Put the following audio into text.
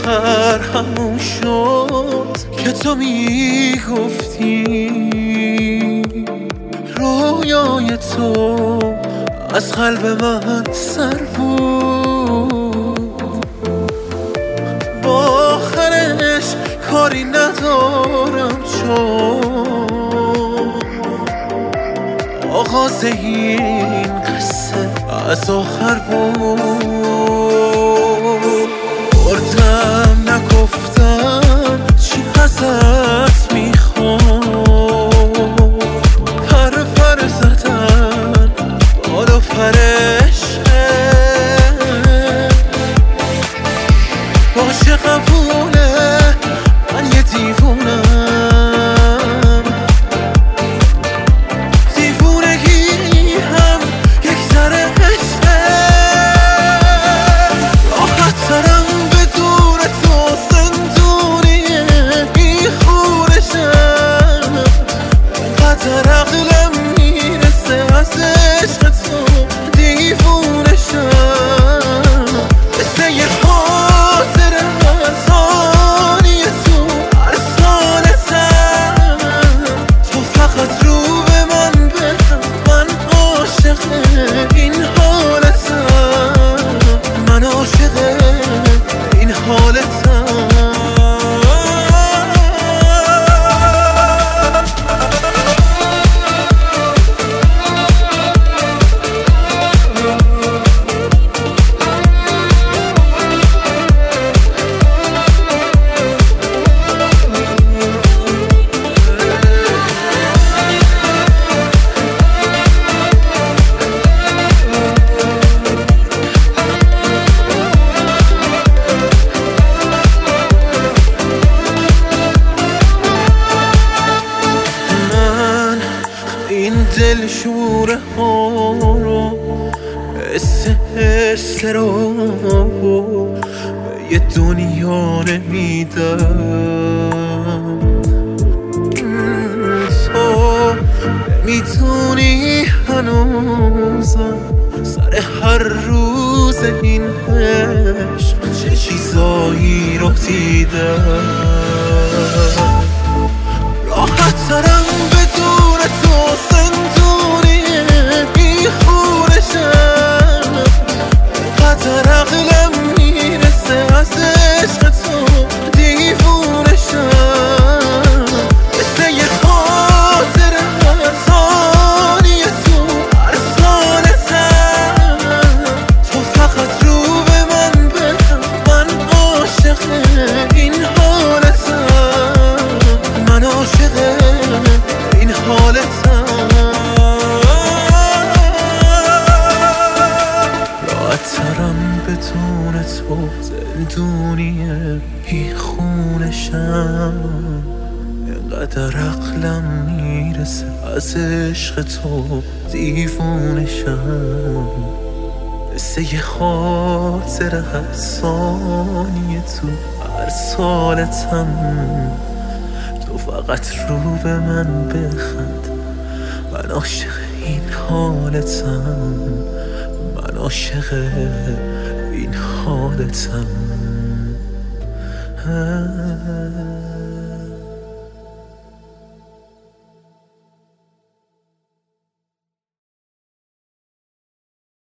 آخر همون شد که تو میگفتی رویای تو از قلب من سر بود. با آخرش کاری ندارم چون آغاز این قصه از آخر بود. بردم نگفتم چی ازت میخوام، پر زدن بالا فرشه باشه قبوله من یه دیوونم، دیوونگی هم یک ذره عشقه. راحت ترم بدون تو زندونیه بیخونشم، قدر عقلم میرسه از عشق تو دیوونشم. مثل یه خاطره از آنی تو هر سالتم، تو فقط رو به من بهم، من عاشق این حالتم، من عاشق این حالتم. این دل شوره ها رو حس رو به یه دنیا نمیدم. تو نمیدونی هنوزم سر هر روز این عشق چه چیزایی رو دیدم. راحت ترم بدون تو زندونیه بیخونشم، قدر عقلم میرسه از عشق تو دیوونشم. مثل یه خاطره از آنی تو هر سالتم، تو فقط رو به من بهم، من عاشق این حالتم، من عاشق این حالتم. راحت‌ترم بدون تو زندونیه بیخونشم، اینقدر عقلم میرسه از عشق تو دیوونشم. مثل یه خاطره هر ثانیه تو هر سالتم، تو فقط رو به من بخند، من عاشق این حالتم، من عاشق این حالتم.